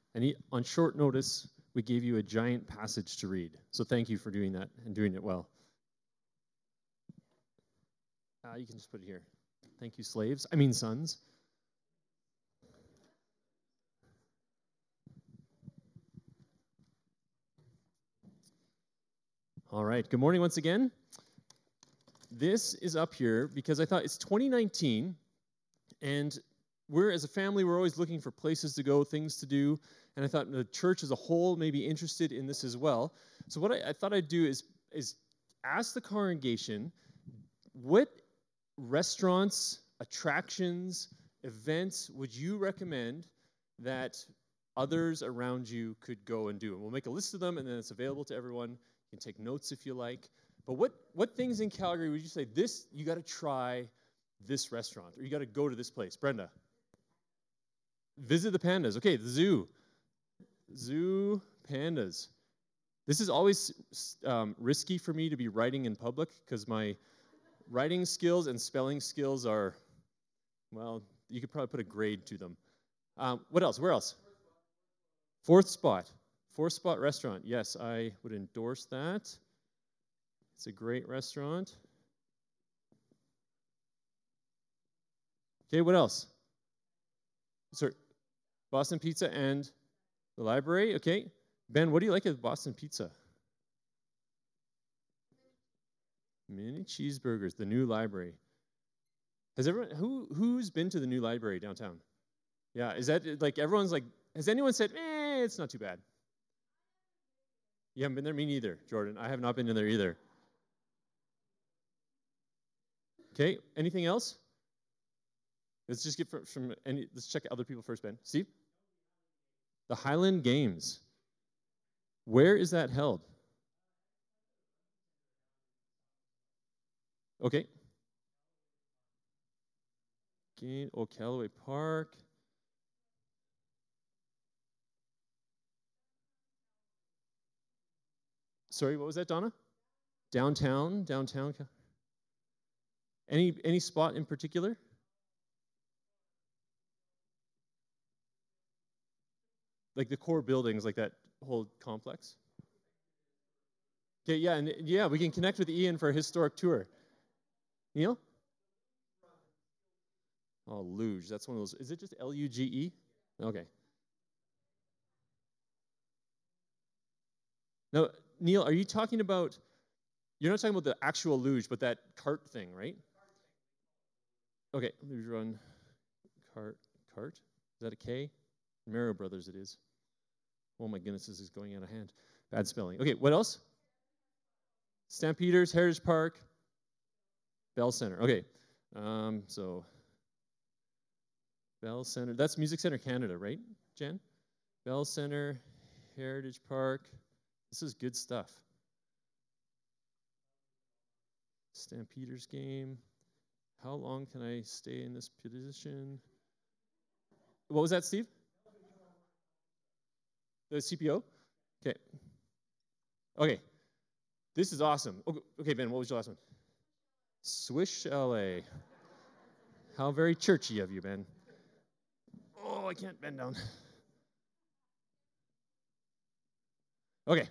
And on short notice, we gave you a giant passage to read. So thank you for doing that and doing it well. You can just put it here. Thank you, slaves. I mean, sons. All right. Good morning once again. This is up here because I thought it's 2019, and as a family, we're always looking for places to go, things to do, and I thought the church as a whole may be interested in this as well. So what I thought I'd do is ask the congregation, what restaurants, attractions, events would you recommend that others around you could go and do? And we'll make a list of them, and then it's available to everyone. You can take notes if you like. But what things in Calgary would you say, you got to try this restaurant, or you got to go to this place? Brenda? Visit the pandas. Okay, the zoo. Zoo, pandas. This is always risky for me to be writing in public because my writing skills and spelling skills are, well, you could probably put a grade to them. What else? Where else? Fourth Spot. Fourth Spot restaurant. Yes, I would endorse that. It's a great restaurant. Okay, what else? Sorry, Boston Pizza and the library. Okay. Ben, what do you like at Boston Pizza? Mini cheeseburgers, the new library. Has everyone who's been to the new library downtown? Yeah, is that like everyone's like, has anyone said, it's not too bad? You haven't been there? Me neither, Jordan. I have not been in there either. Okay, anything else? Let's just get let's check other people first, Ben. Steve? The Highland Games. Where is that held? Okay. Callaway Park. Sorry, what was that, Donna? Downtown. Any spot in particular? Like the core buildings, like that whole complex? Okay, yeah, we can connect with Ian for a historic tour. Neil? Oh, luge. That's one of those. Is it just Luge? Okay. Now, Neil, are you talking about, you're not talking about the actual luge, but that cart thing, right? Okay, luge run, cart. Is that a K? Mero Brothers it is. Oh my goodness, this is going out of hand. Bad spelling. Okay, what else? Stampeders, Heritage Park, Bell Center. Okay, so Bell Center. That's Music Center Canada, right, Jen? Bell Center, Heritage Park. This is good stuff. Stampeders game. How long can I stay in this position? What was that, Steve? The CPO? Okay. Okay. This is awesome. Okay, Ben, what was your last one? Swiss Chalet. How very churchy of you, Ben. Oh, I can't bend down. Okay.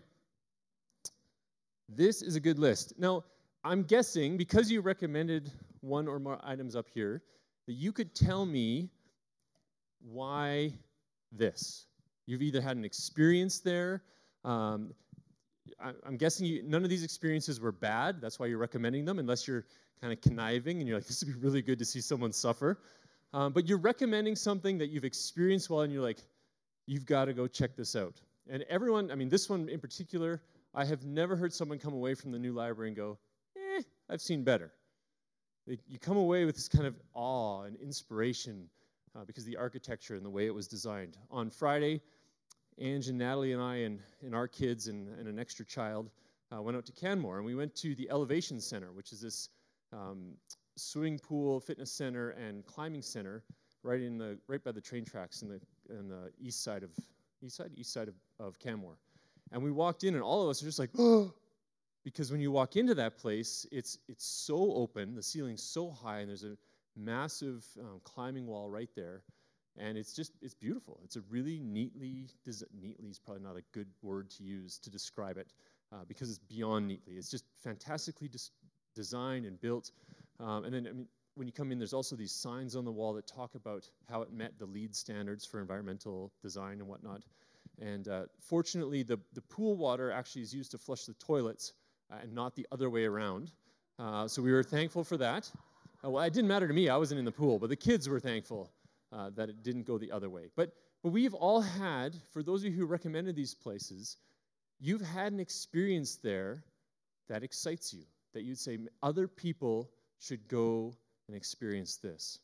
This is a good list. Now, I'm guessing, because you recommended one or more items up here, that you could tell me why this. You've either had an experience there. I'm guessing none of these experiences were bad. That's why you're recommending them, unless you're kind of conniving and you're like, this would be really good to see someone suffer. But you're recommending something that you've experienced well, and you're like, you've got to go check this out. And everyone, I mean, this one in particular, I have never heard someone come away from the new library and go, I've seen better. You come away with this kind of awe and inspiration because of the architecture and the way it was designed. On Friday, Ange and Natalie and I and our kids and an extra child went out to Canmore, and we went to the Elevation Center, which is this swimming pool, fitness center, and climbing center right by the train tracks in the east side of Canmore. And we walked in, and all of us are just like, oh, because when you walk into that place, it's so open, the ceiling's so high, and there's a massive climbing wall right there. And it's beautiful. It's a really neatly is probably not a good word to use to describe it because it's beyond neatly. It's just fantastically designed and built. And then, I mean, when you come in, there's also these signs on the wall that talk about how it met the LEED standards for environmental design and whatnot. And fortunately, the pool water actually is used to flush the toilets and not the other way around. So we were thankful for that. Well, it didn't matter to me. I wasn't in the pool, but the kids were thankful that it didn't go the other way. But we've all had, for those of you who recommended these places, you've had an experience there that excites you, that you'd say other people should go and experience this.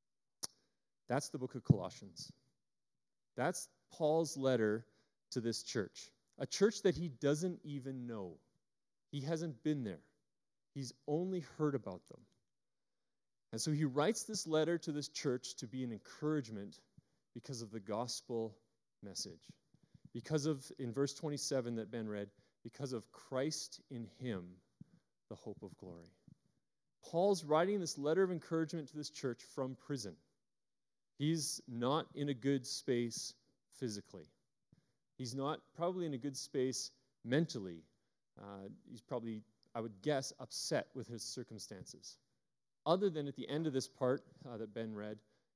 That's the book of Colossians. That's Paul's letter to this church, a church that he doesn't even know. He hasn't been there. He's only heard about them. And so he writes this letter to this church to be an encouragement because of the gospel message. Because of, in verse 27 that Ben read, because of Christ in him, the hope of glory. Paul's writing this letter of encouragement to this church from prison. He's not in a good space physically. He's not probably in a good space mentally. He's probably, I would guess, upset with his circumstances. Other than at the end of this part that Ben read,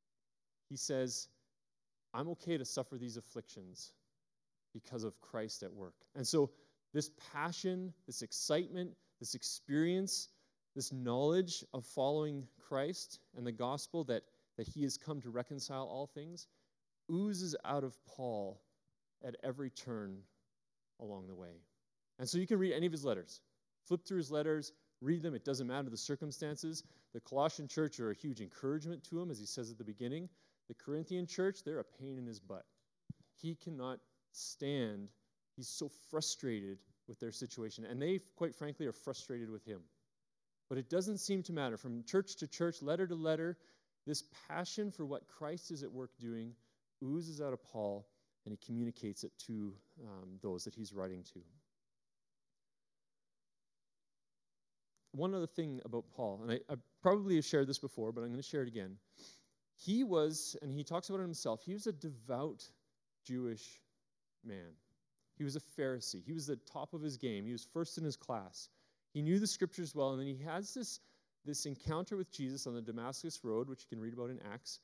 he says, I'm okay to suffer these afflictions because of Christ at work. And so this passion, this excitement, this experience, this knowledge of following Christ and the gospel that he has come to reconcile all things oozes out of Paul at every turn along the way. And so you can read any of his letters. Flip through his letters, read them. It doesn't matter the circumstances. The Colossian church are a huge encouragement to him, as he says at the beginning. The Corinthian church, they're a pain in his butt. He cannot stand. He's so frustrated with their situation. And they, quite frankly, are frustrated with him. But it doesn't seem to matter. From church to church, letter to letter, this passion for what Christ is at work doing oozes out of Paul, and he communicates it to those that he's writing to. One other thing about Paul, and I probably have shared this before, but I'm going to share it again. He was, and he talks about it himself, he was a devout Jewish man. He was a Pharisee. He was the top of his game. He was first in his class. He knew the scriptures well, and then he has this encounter with Jesus on the Damascus Road, which you can read about in Acts,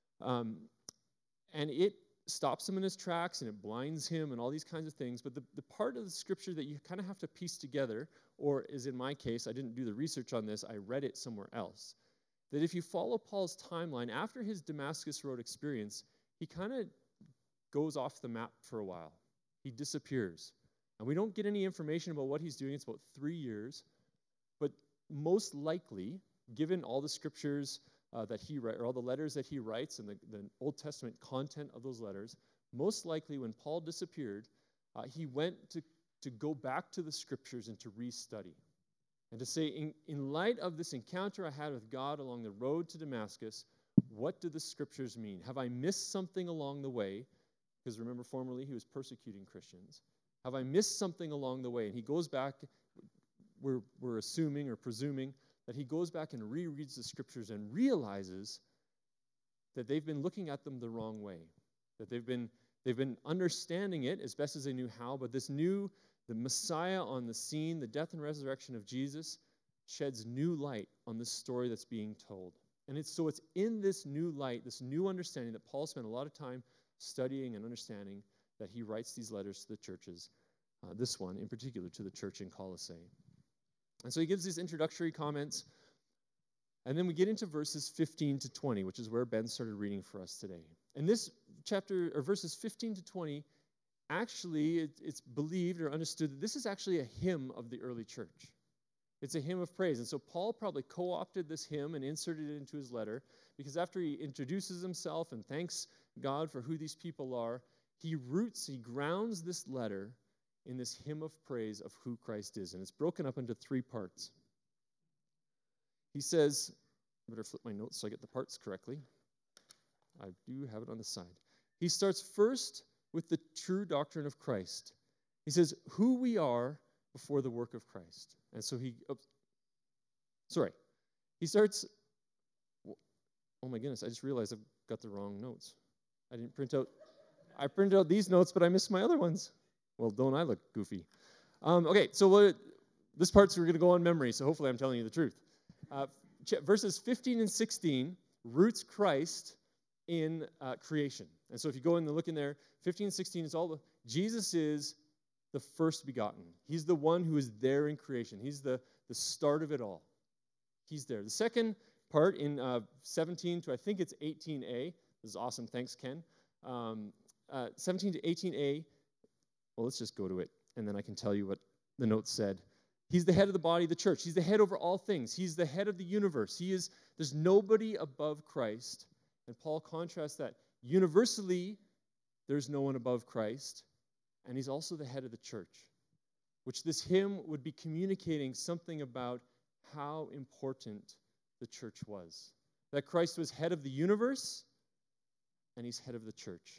and it stops him in his tracks, and it blinds him, and all these kinds of things. But the part of the scripture that you kind of have to piece together, or as in my case, I didn't do the research on this, I read it somewhere else, that if you follow Paul's timeline, after his Damascus Road experience, he kind of goes off the map for a while. He disappears. And we don't get any information about what he's doing. It's about 3 years. But most likely, given all the scriptures that he writes, or all the letters that he writes and the Old Testament content of those letters, most likely when Paul disappeared, he went to go back to the scriptures and to restudy. And to say, in light of this encounter I had with God along the road to Damascus, what do the scriptures mean? Have I missed something along the way? Because remember, formerly he was persecuting Christians. Have I missed something along the way? And he goes back, we're assuming or presuming that he goes back and rereads the scriptures and realizes that they've been looking at them the wrong way, that they've been understanding it as best as they knew how, but the Messiah on the scene, the death and resurrection of Jesus, sheds new light on this story that's being told. And it's in this new light, this new understanding that Paul spent a lot of time studying and understanding that he writes these letters to the churches, this one in particular to the church in Colossae. And so he gives these introductory comments, and then we get into verses 15 to 20, which is where Ben started reading for us today. And this chapter, or verses 15 to 20, actually, it's believed or understood that this is actually a hymn of the early church. It's a hymn of praise. And so Paul probably co-opted this hymn and inserted it into his letter, because after he introduces himself and thanks God for who these people are, he grounds this letter in this hymn of praise of who Christ is. And it's broken up into 3 parts. He says, I better flip my notes so I get the parts correctly. I do have it on the side. He starts first with the true doctrine of Christ. He says, who we are before the work of Christ. And so he starts, oh my goodness, I just realized I've got the wrong notes. I didn't print out. I printed out these notes, but I missed my other ones. Well, don't I look goofy? Okay, so this part's we're going to go on memory, so hopefully I'm telling you the truth. Verses 15 and 16 roots Christ in creation. And so if you go in and look in there, 15 and 16 is Jesus is the first begotten. He's the one who is there in creation. He's the start of it all. He's there. The second part in 17 to I think it's 18a. This is awesome. Thanks, Ken. 17 to 18a. Well, let's just go to it, and then I can tell you what the note said. He's the head of the body of the church. He's the head over all things. He's the head of the universe. There's nobody above Christ. And Paul contrasts that. Universally, there's no one above Christ. And he's also the head of the church, which this hymn would be communicating something about how important the church was. That Christ was head of the universe, and he's head of the church.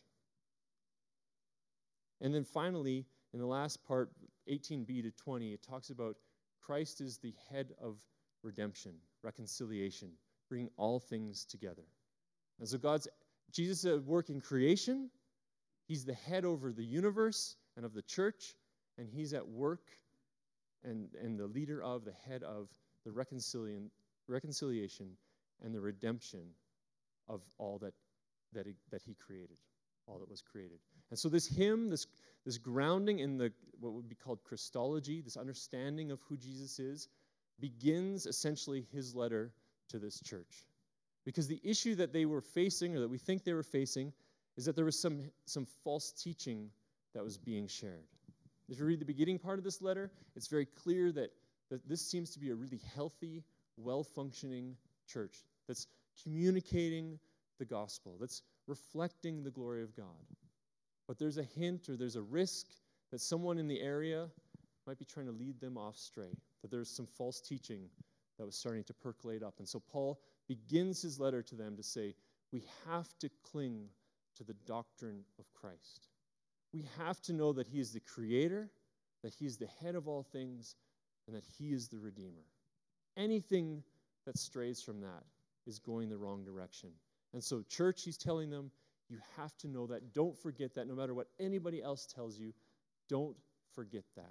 And then finally, in the last part, 18b to 20, it talks about Christ is the head of redemption, reconciliation, bringing all things together. And so Jesus is at work in creation. He's the head over the universe and of the church, and he's at work and the leader of, the head of the reconciliation and the redemption of all that he created, all that was created. And so this hymn, this grounding in what would be called Christology, this understanding of who Jesus is, begins essentially his letter to this church. Because the issue that they were facing, or that we think they were facing, is that there was some false teaching that was being shared. If you read the beginning part of this letter, it's very clear that this seems to be a really healthy, well-functioning church that's communicating the gospel, that's reflecting the glory of God. But there's a hint or there's a risk that someone in the area might be trying to lead them off stray, that there's some false teaching that was starting to percolate up. And so Paul begins his letter to them to say, we have to cling to the doctrine of Christ. We have to know that he is the creator, that he is the head of all things, and that he is the redeemer. Anything that strays from that is going the wrong direction. And so, church, he's telling them, you have to know that. Don't forget that. No matter what anybody else tells you, don't forget that.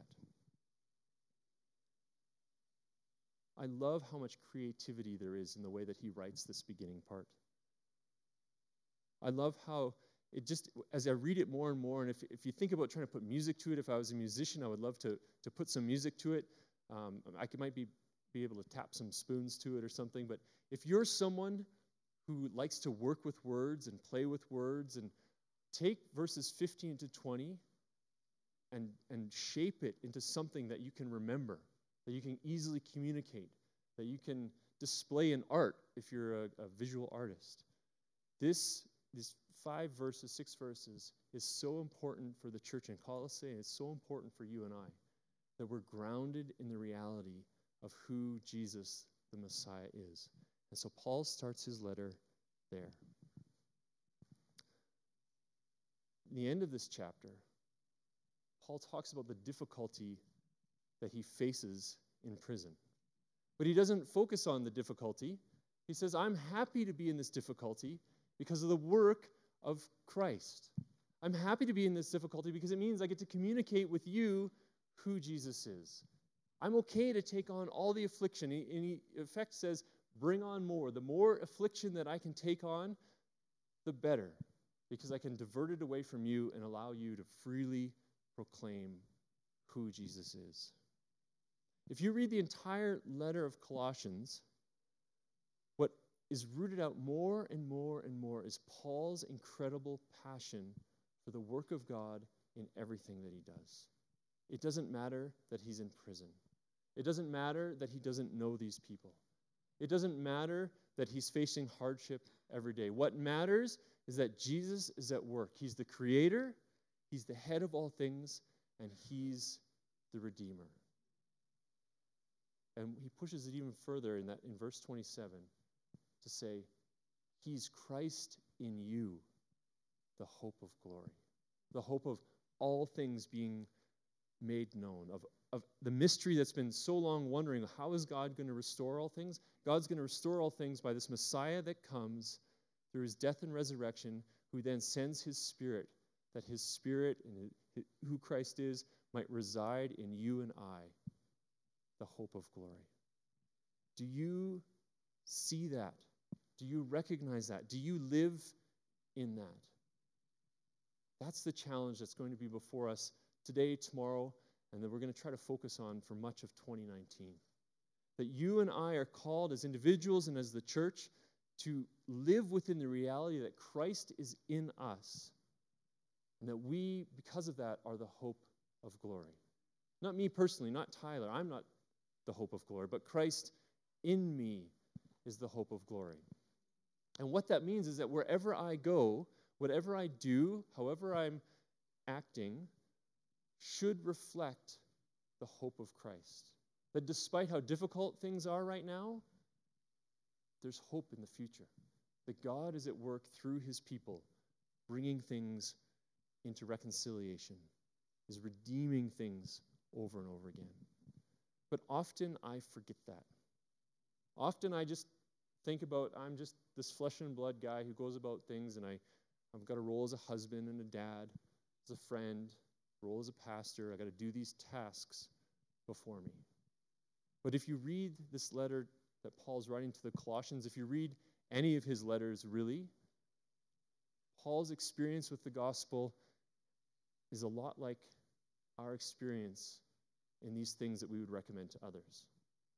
I love how much creativity there is in the way that he writes this beginning part. I love how it just, as I read it more and more, and if you think about trying to put music to it, if I was a musician, I would love to put some music to it. Might be able to tap some spoons to it or something, but if you're someone who likes to work with words and play with words and take verses 15 to 20 and shape it into something that you can remember, that you can easily communicate, that you can display in art if you're a visual artist. These 5 verses, 6 verses, is so important for the church in Colossae, and it's so important for you and I, that we're grounded in the reality of who Jesus, the Messiah, is. And so Paul starts his letter there. In the end of this chapter, Paul talks about the difficulty that he faces in prison. But he doesn't focus on the difficulty. He says, I'm happy to be in this difficulty because of the work of Christ. I'm happy to be in this difficulty because it means I get to communicate with you who Jesus is. I'm okay to take on all the affliction. And he, in effect, says, bring on more. The more affliction that I can take on, the better, because I can divert it away from you and allow you to freely proclaim who Jesus is. If you read the entire letter of Colossians, what is rooted out more and more and more is Paul's incredible passion for the work of God in everything that he does. It doesn't matter that he's in prison. It doesn't matter that he doesn't know these people. It doesn't matter that he's facing hardship every day. What matters is that Jesus is at work. He's the creator, he's the head of all things, and he's the redeemer. And he pushes it even further in verse 27 to say, he's Christ in you, the hope of glory, the hope of all things being made known, of the mystery that's been so long wondering, how is God going to restore all things? God's going to restore all things by this Messiah that comes through his death and resurrection, who then sends his Spirit, that his Spirit and who Christ is might reside in you and I, the hope of glory. Do you see that? Do you recognize that? Do you live in that? That's the challenge that's going to be before us today, tomorrow, and that we're going to try to focus on for much of 2019. That you and I are called as individuals and as the church to live within the reality that Christ is in us, and that we, because of that, are the hope of glory. Not me personally, not Tyler. I'm not the hope of glory, but Christ in me is the hope of glory. And what that means is that wherever I go, whatever I do, however I'm acting, should reflect the hope of Christ. That despite how difficult things are right now, there's hope in the future. That God is at work through his people, bringing things into reconciliation, is redeeming things over and over again. But often I forget that. Often I just think about, I'm just this flesh and blood guy who goes about things, and I've got a role as a husband and a dad, as a friend, a role as a pastor. I've got to do these tasks before me. But if you read this letter that Paul's writing to the Colossians, if you read any of his letters really, Paul's experience with the gospel is a lot like our experience in these things that we would recommend to others.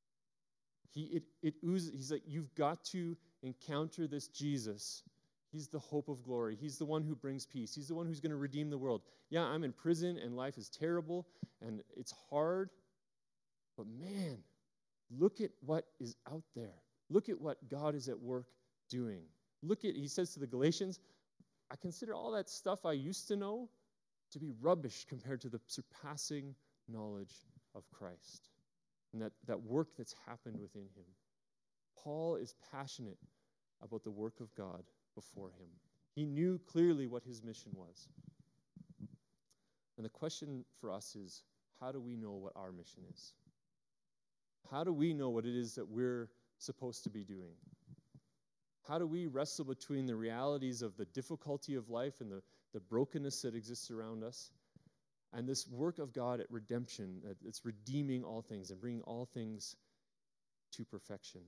It oozes. He's like, you've got to encounter this Jesus. He's the hope of glory. He's the one who brings peace. He's the one who's going to redeem the world. Yeah, I'm in prison and life is terrible and it's hard, but man, look at what is out there. Look at what God is at work doing. He says to the Galatians, I consider all that stuff I used to know to be rubbish compared to the surpassing knowledge of Christ and that work that's happened within him. Paul is passionate about the work of God before him. He knew clearly what his mission was. And the question for us is, how do we know what our mission is? How do we know what it is that we're supposed to be doing? How do we wrestle between the realities of the difficulty of life and the brokenness that exists around us and this work of God at redemption, that's redeeming all things and bringing all things to perfection?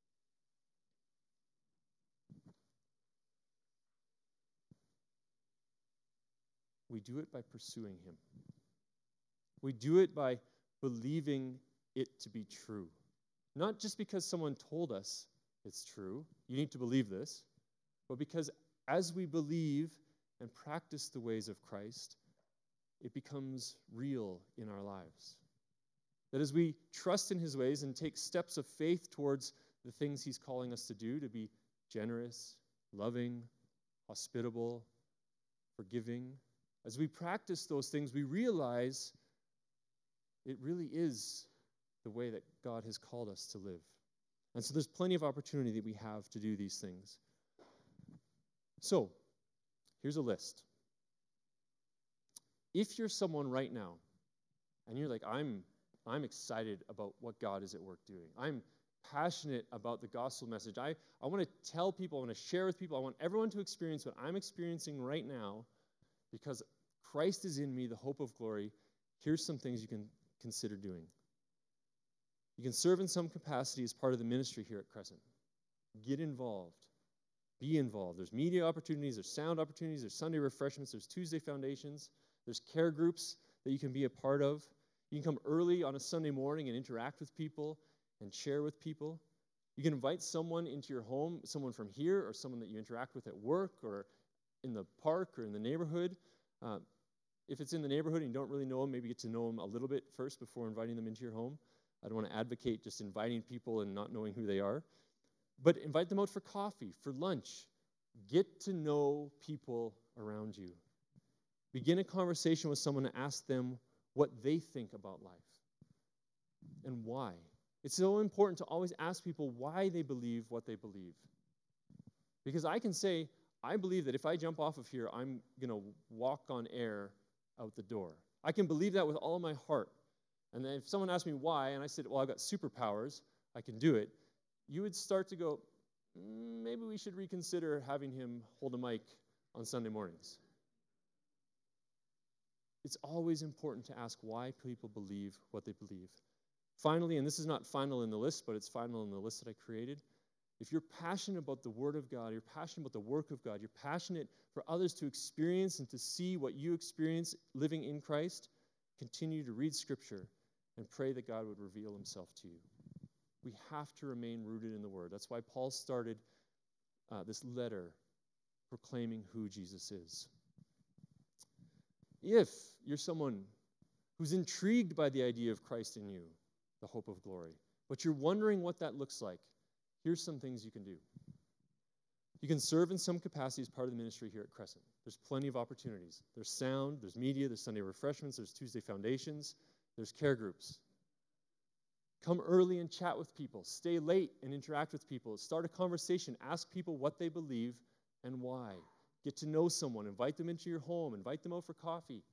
We do it by pursuing him. We do it by believing it to be true. Not just because someone told us it's true, you need to believe this, but because as we believe and practice the ways of Christ, it becomes real in our lives. That as we trust in his ways and take steps of faith towards the things he's calling us to do, to be generous, loving, hospitable, forgiving, as we practice those things, we realize it really is the way that God has called us to live. And so there's plenty of opportunity that we have to do these things. So, here's a list. If you're someone right now, and you're like, I'm excited about what God is at work doing. I'm passionate about the gospel message. I want to tell people, I want to share with people, I want everyone to experience what I'm experiencing right now because Christ is in me, the hope of glory. Here's some things you can consider doing. You can serve in some capacity as part of the ministry here at Crescent. Get involved. Be involved. There's media opportunities, there's sound opportunities, there's Sunday refreshments, there's Tuesday foundations, there's care groups that you can be a part of. You can come early on a Sunday morning and interact with people and share with people. You can invite someone into your home, someone from here or someone that you interact with at work or in the park or in the neighborhood. If it's in the neighborhood and you don't really know them, maybe get to know them a little bit first before inviting them into your home. I don't want to advocate just inviting people and not knowing who they are. But invite them out for coffee, for lunch. Get to know people around you. Begin a conversation with someone and ask them what they think about life and why. It's so important to always ask people why they believe what they believe. Because I can say, I believe that if I jump off of here, I'm going to walk on air out the door. I can believe that with all my heart. And then if someone asked me why, and I said, well, I've got superpowers, I can do it, you would start to go, maybe we should reconsider having him hold a mic on Sunday mornings? It's always important to ask why people believe what they believe. Finally, and this is not final in the list, but it's final in the list that I created, if you're passionate about the Word of God, you're passionate about the work of God, you're passionate for others to experience and to see what you experience living in Christ, continue to read Scripture and pray that God would reveal himself to you. We have to remain rooted in the Word. That's why Paul started this letter proclaiming who Jesus is. If you're someone who's intrigued by the idea of Christ in you, the hope of glory, but you're wondering what that looks like, here's some things you can do. You can serve in some capacity as part of the ministry here at Crescent. There's plenty of opportunities. There's sound, there's media, there's Sunday refreshments, there's Tuesday foundations, there's care groups. Come early and chat with people. Stay late and interact with people. Start a conversation. Ask people what they believe and why. Get to know someone. Invite them into your home. Invite them out for coffee.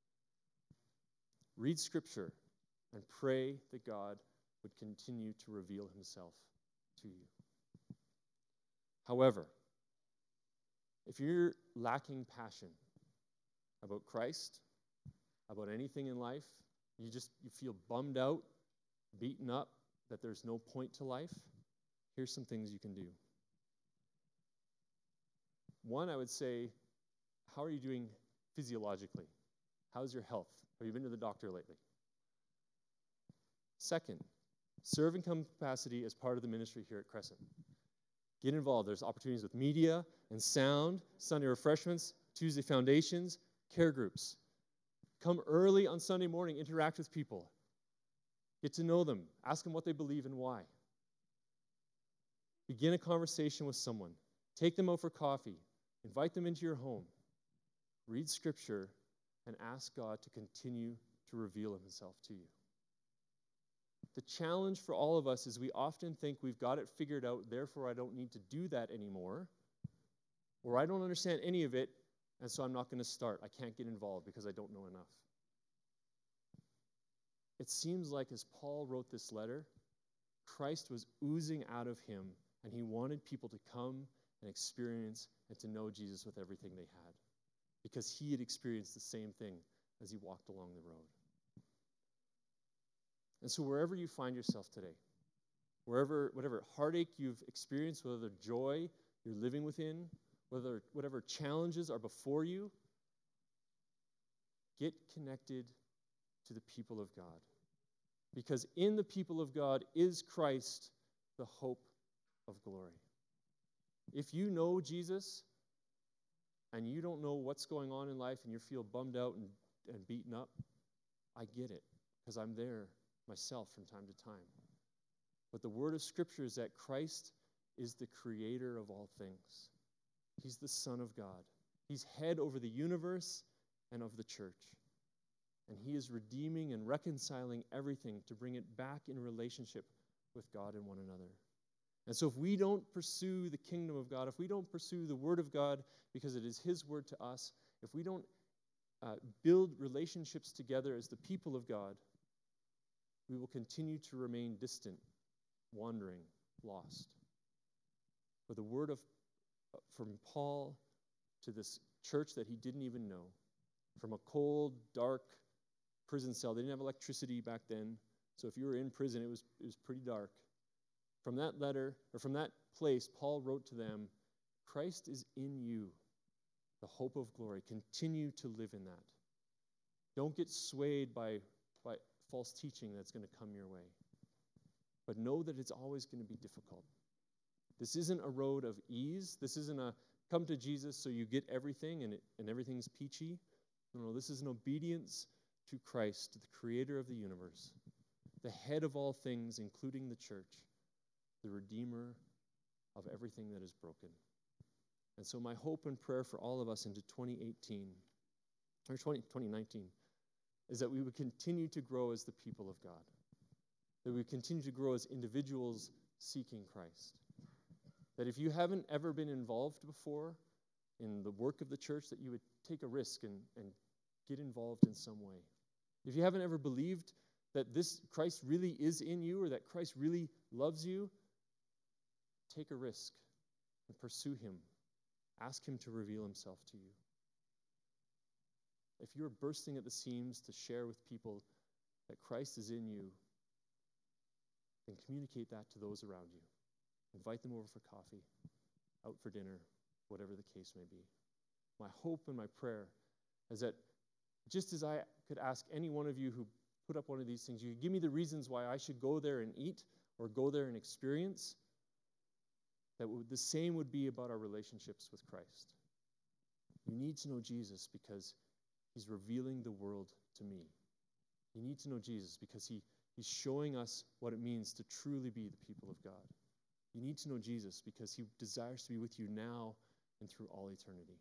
Read Scripture and pray that God would continue to reveal himself to you. However, if you're lacking passion about Christ, about anything in life, you feel bummed out, beaten up, that there's no point to life, here's some things you can do. One, I would say, how are you doing physiologically? How's your health? Have you been to the doctor lately? Second, serve in some capacity as part of the ministry here at Crescent. Get involved. There's opportunities with media and sound, Sunday refreshments, Tuesday foundations, care groups. Come early on Sunday morning, interact with people. Get to know them. Ask them what they believe and why. Begin a conversation with someone. Take them out for coffee. Invite them into your home. Read Scripture and ask God to continue to reveal himself to you. The challenge for all of us is we often think we've got it figured out, therefore I don't need to do that anymore, or I don't understand any of it, and so I'm not going to start. I can't get involved because I don't know enough. It seems like as Paul wrote this letter, Christ was oozing out of him, and he wanted people to come and experience and to know Jesus with everything they had, because he had experienced the same thing as he walked along the road. And so wherever you find yourself today, whatever heartache you've experienced, whether joy you're living within, whatever challenges are before you, get connected to the people of God. Because in the people of God is Christ, the hope of glory. If you know Jesus and you don't know what's going on in life and you feel bummed out and beaten up, I get it, because I'm there myself from time to time. But the word of Scripture is that Christ is the creator of all things. He's the Son of God. He's head over the universe and of the church. And he is redeeming and reconciling everything to bring it back in relationship with God and one another. And so if we don't pursue the kingdom of God, if we don't pursue the word of God because it is his word to us, if we don't build relationships together as the people of God, we will continue to remain distant, wandering, lost. But the word from Paul to this church that he didn't even know, from a cold, dark prison cell. They didn't have electricity back then, so if you were in prison, it was pretty dark. From that letter, or from that place, Paul wrote to them, Christ is in you, the hope of glory. Continue to live in that. Don't get swayed by false teaching that's going to come your way. But know that it's always going to be difficult. This isn't a road of ease. This isn't a come to Jesus so you get everything and everything's peachy. No, this is an obedience to Christ, the creator of the universe, the head of all things, including the church, the redeemer of everything that is broken. And so my hope and prayer for all of us into 2018, or 2019, is that we would continue to grow as the people of God, that we would continue to grow as individuals seeking Christ, that if you haven't ever been involved before in the work of the church, that you would take a risk and get involved in some way. If you haven't ever believed that this Christ really is in you or that Christ really loves you, take a risk and pursue him Ask him to reveal himself to you. If you're bursting at the seams to share with people that Christ is in you, then communicate that to those around you. Invite them over for coffee, out for dinner, whatever the case may be. My hope and my prayer is that just as I could ask any one of you who put up one of these things, you give me the reasons why I should go there and eat or go there and experience, that the same would be about our relationships with Christ. You need to know Jesus because he's revealing the world to me. You need to know Jesus because he's showing us what it means to truly be the people of God. You need to know Jesus because he desires to be with you now and through all eternity.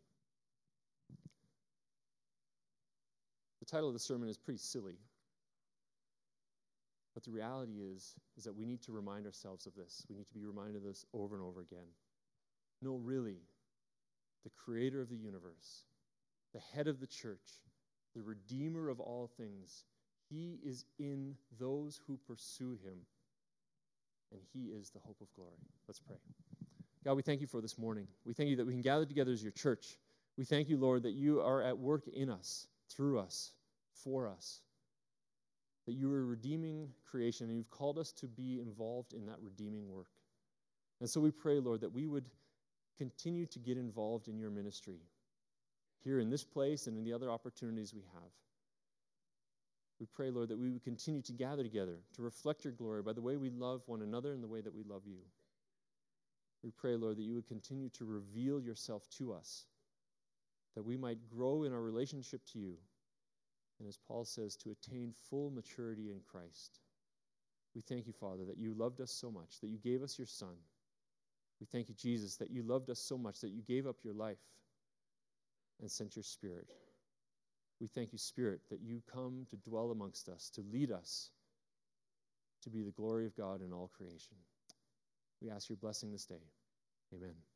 The title of the sermon is pretty silly. But the reality is that we need to remind ourselves of this. We need to be reminded of this over and over again. No, really, the creator of the universe, the head of the church, the redeemer of all things, he is in those who pursue him, and he is the hope of glory. Let's pray. God, we thank you for this morning. We thank you that we can gather together as your church. We thank you, Lord, that you are at work in us, through us, for us. That you are a redeeming creation, and you've called us to be involved in that redeeming work. And so we pray, Lord, that we would continue to get involved in your ministry here in this place and in the other opportunities we have. We pray, Lord, that we would continue to gather together to reflect your glory by the way we love one another and the way that we love you. We pray, Lord, that you would continue to reveal yourself to us, that we might grow in our relationship to you, and as Paul says, to attain full maturity in Christ. We thank you, Father, that you loved us so much, that you gave us your Son. We thank you, Jesus, that you loved us so much, that you gave up your life and sent your Spirit. We thank you, Spirit, that you come to dwell amongst us, to lead us to be the glory of God in all creation. We ask your blessing this day. Amen.